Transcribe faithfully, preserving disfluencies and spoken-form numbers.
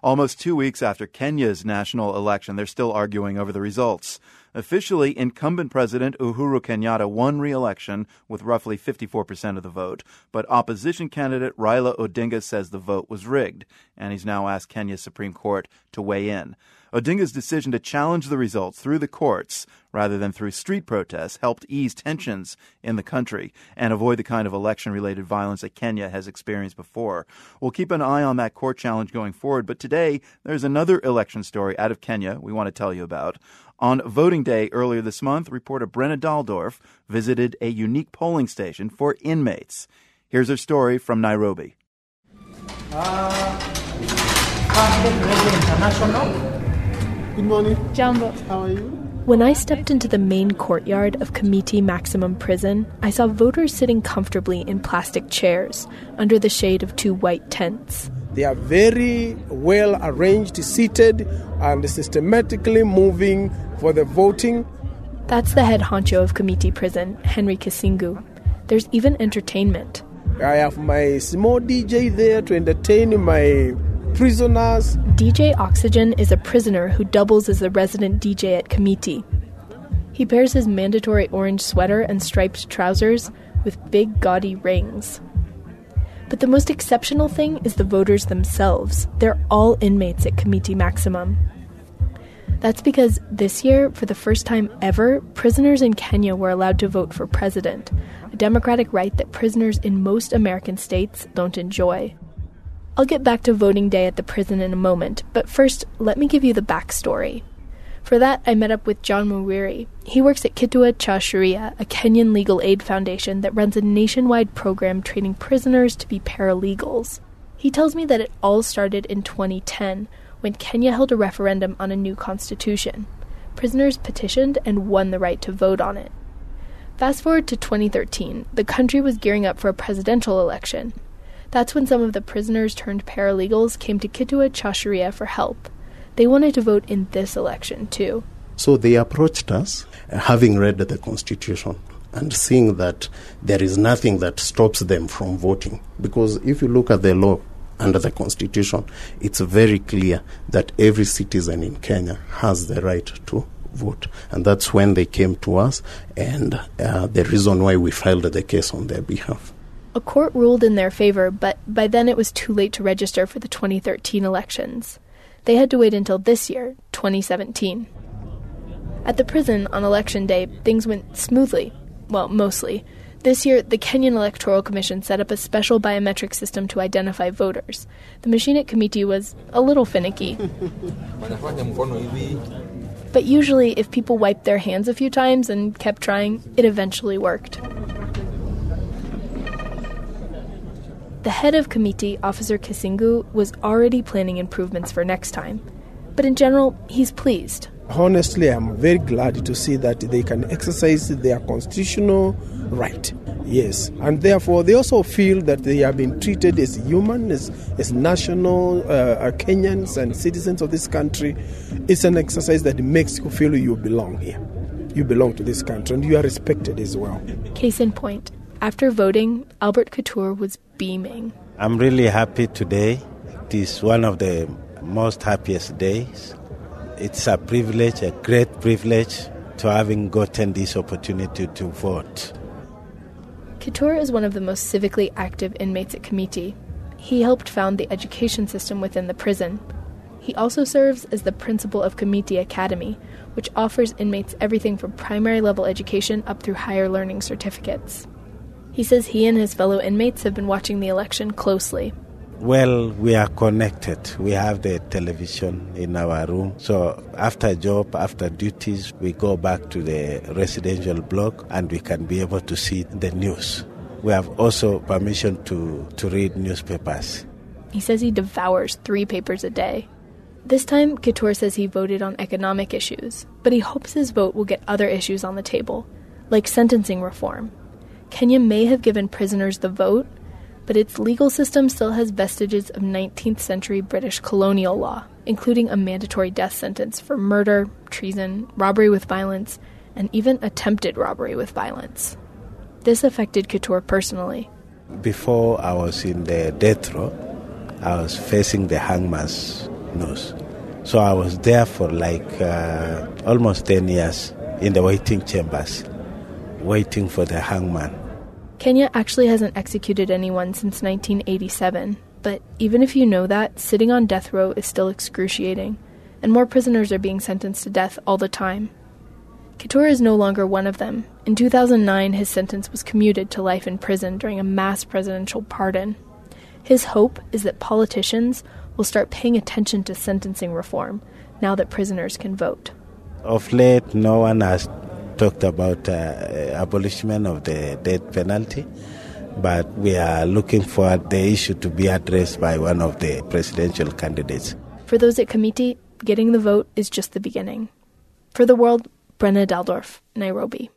Almost two weeks after Kenya's national election, they're still arguing over the results. Officially, incumbent President Uhuru Kenyatta won re-election with roughly fifty-four percent of the vote, but opposition candidate Raila Odinga says the vote was rigged, and he's now asked Kenya's Supreme Court to weigh in. Odinga's decision to challenge the results through the courts rather than through street protests helped ease tensions in the country and avoid the kind of election-related violence that Kenya has experienced before. We'll keep an eye on that court challenge going forward, but today there's another election story out of Kenya we want to tell you about. On voting day earlier this month, reporter Brenna Daldorf visited a unique polling station for inmates. Here's her story from Nairobi. Uh, Good morning. Jambo. How are you? When I stepped into the main courtyard of Kamiti Maximum Prison, I saw voters sitting comfortably in plastic chairs under the shade of two white tents. They are very well arranged, seated, and systematically moving for the voting. That's the head honcho of Kamiti Prison, Henry Kisingu. There's even entertainment. I have my small D J there to entertain my prisoners. D J Oxygen is a prisoner who doubles as the resident D J at Kamiti. He bears his mandatory orange sweater and striped trousers with big gaudy rings. But the most exceptional thing is the voters themselves. They're all inmates at Kamiti Maximum. That's because this year, for the first time ever, prisoners in Kenya were allowed to vote for president, a democratic right that prisoners in most American states don't enjoy. I'll get back to voting day at the prison in a moment, but first, let me give you the backstory. For that, I met up with John Muwiri. He works at Kitua Cha Sharia, a Kenyan legal aid foundation that runs a nationwide program training prisoners to be paralegals. He tells me that it all started in twenty ten, when Kenya held a referendum on a new constitution. Prisoners petitioned and won the right to vote on it. Fast forward to twenty thirteen, the country was gearing up for a presidential election. That's when some of the prisoners turned paralegals came to Kitua Cha Sharia for help. They wanted to vote in this election, too. So they approached us, having read the Constitution and seeing that there is nothing that stops them from voting. Because if you look at the law under the Constitution, it's very clear that every citizen in Kenya has the right to vote. And that's when they came to us, and uh, the reason why we filed the case on their behalf. A court ruled in their favor, but by then it was too late to register for the twenty thirteen elections. They had to wait until this year, twenty seventeen. At the prison on election day, things went smoothly. Well, mostly. This year, the Kenyan Electoral Commission set up a special biometric system to identify voters. The machine at Kamiti was a little finicky. But usually, if people wiped their hands a few times and kept trying, it eventually worked. The head of Kamiti, Officer Kisingu, was already planning improvements for next time. But in general, he's pleased. Honestly, I'm very glad to see that they can exercise their constitutional right. Yes. And therefore, they also feel that they have been treated as human, as, as national uh, Kenyans and citizens of this country. It's an exercise that makes you feel you belong here. You belong to this country, and you are respected as well. Case in point. After voting, Albert Couture was beaming. I'm really happy today. It is one of the most happiest days. It's a privilege, a great privilege, to having gotten this opportunity to vote. Couture is one of the most civically active inmates at Kamiti. He helped found the education system within the prison. He also serves as the principal of Kamiti Academy, which offers inmates everything from primary level education up through higher learning certificates. He says he and his fellow inmates have been watching the election closely. Well, we are connected. We have the television in our room. So after job, after duties, we go back to the residential block and we can be able to see the news. We have also permission to, to read newspapers. He says he devours three papers a day. This time, Couture says he voted on economic issues, but he hopes his vote will get other issues on the table, like sentencing reform. Kenya may have given prisoners the vote, but its legal system still has vestiges of nineteenth century British colonial law, including a mandatory death sentence for murder, treason, robbery with violence, and even attempted robbery with violence. This affected Couture personally. Before I was in the death row, I was facing the hangman's knows. So I was there for like uh, almost ten years in the waiting chambers, waiting for the hangman. Kenya actually hasn't executed anyone since nineteen eighty-seven, but even if you know that, sitting on death row is still excruciating, and more prisoners are being sentenced to death all the time. Kithure is no longer one of them. In two thousand nine, his sentence was commuted to life in prison during a mass presidential pardon. His hope is that politicians will start paying attention to sentencing reform now that prisoners can vote. Of late, no one has talked about uh, abolishment of the death penalty, but we are looking for the issue to be addressed by one of the presidential candidates. For those at Kamiti, getting the vote is just the beginning. For The World, Brenna Daldorf, Nairobi.